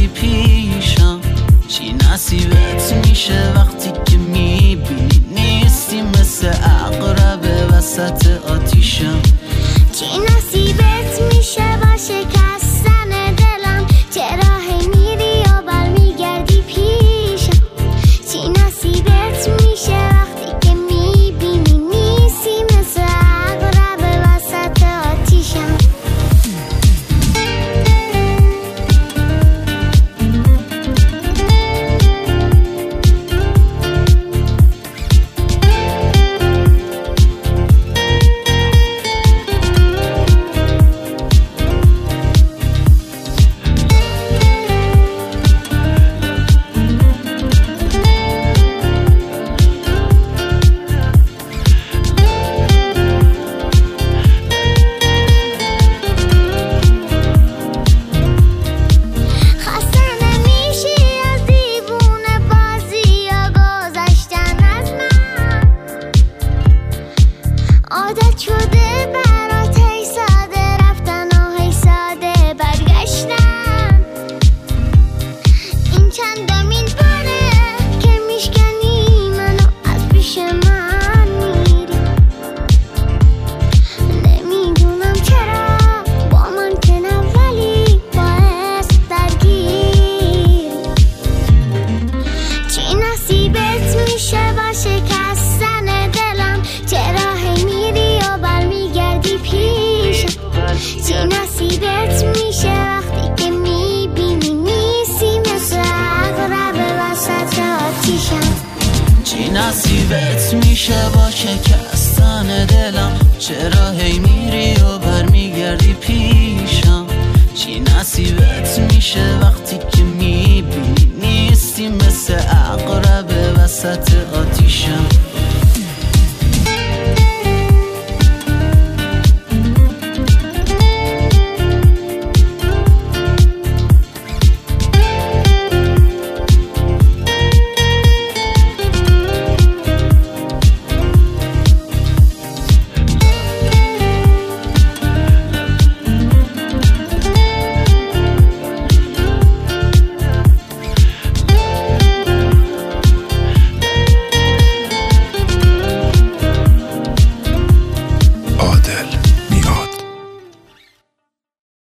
پیشم. چی نصیبت میشه وقتی که میبینی نیستی، مثل عقرب وسط آتیشم. چی نصیبت میشه با شکستن دلم، چرا هی میری و برمیگردی پیشم. چی نصیبت میشه وقتی که میبینی نیستی، مثل عقرب وسط آتیشم. عادت شده برات هی ساده رفتن و هی ساده برگشتن. این چندمین باره که میشکنی منو از پیش من میری. نمیدونم چرا با من که ولی باعث درگیری. چی نصیبت میشه با شکستن دلم، چرا هی میری و برمیگردی پیشم. چی نصیبت میشه وقتی که میبینی نیستی، مثل عقرب وسط آتیشم. چی نصیبت میشه با شکستن دلم، چرا هی میری و برمیگردی پیشم. چی نصیبت میشه وقتی که میبینی نیستی، مثل عقرب وسط آتیشم.